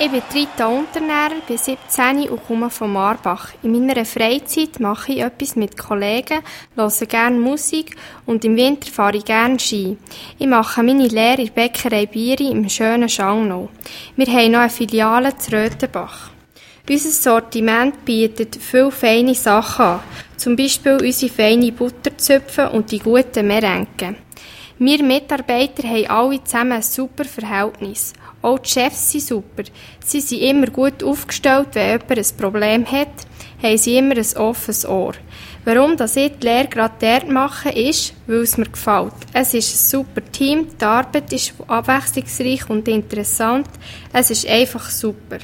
Ich bin Rita Unternährer, bin 17 und komme von Marbach. In meiner Freizeit mache ich etwas mit Kollegen, höre gerne Musik und im Winter fahre ich gerne Ski. Ich mache meine Lehre in der Bäckerei Bieri im schönen Schangnau. Wir haben noch eine Filiale zu Röthenbach. Unser Sortiment bietet viele feine Sachen an, zum Beispiel unsere feine Butterzöpfe und die guten Merenken. Wir Mitarbeiter haben alle zusammen ein super Verhältnis. Auch die Chefs sind super. Sie sind immer gut aufgestellt, wenn jemand ein Problem hat, haben sie immer ein offenes Ohr. Warum ich die Lehre gerade dort mache, ist, weil es mir gefällt. Es ist ein super Team, die Arbeit ist abwechslungsreich und interessant. Es ist einfach super.